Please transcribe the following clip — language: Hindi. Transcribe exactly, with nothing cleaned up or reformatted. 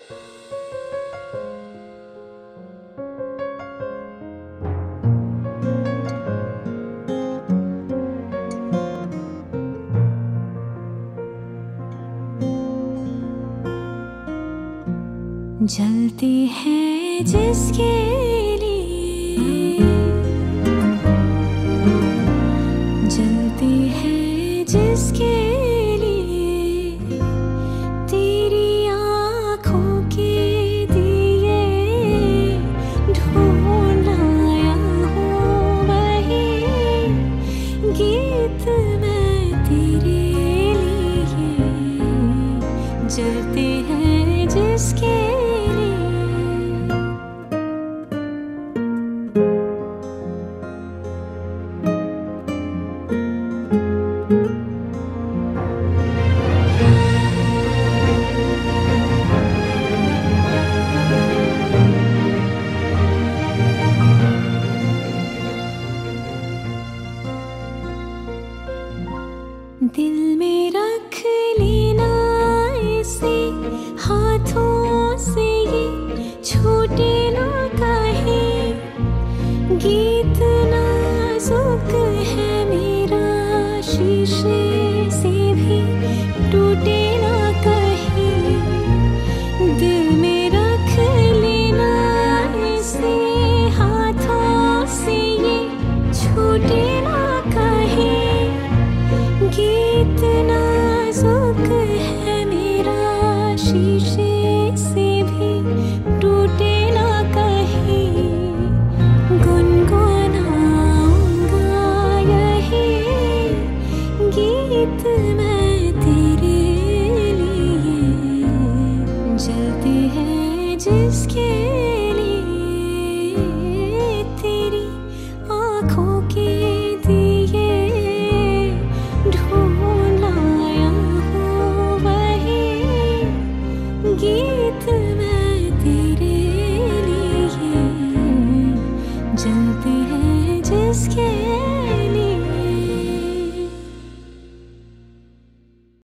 जलती है जिसके लिए, जलती है जिसके लिए, तेरी आँखों के दिए ढूंढ आया हूँ वही गीत मैं तेरे लिए। जलती है जिसके दिल में रख लेना इसे हाथों से, ये छूटे ना कहीं। गीत नाजुक है मेरा, शीशे से भी टूटे ना कहीं। दिल में रख लेना इसे हाथों से, ये छूटे ना कहीं। गीत नाजुक है मेरा, शीशे से भी टूटे ना कहीं। गुनगुनाऊंगा यही गीत मैं तेरे लिए। जलती है जिसके लिए, तेरी आँखों के दिए ढूंढ आया हूँ वही गीत मैं तेरे लिए। जलती है जिसके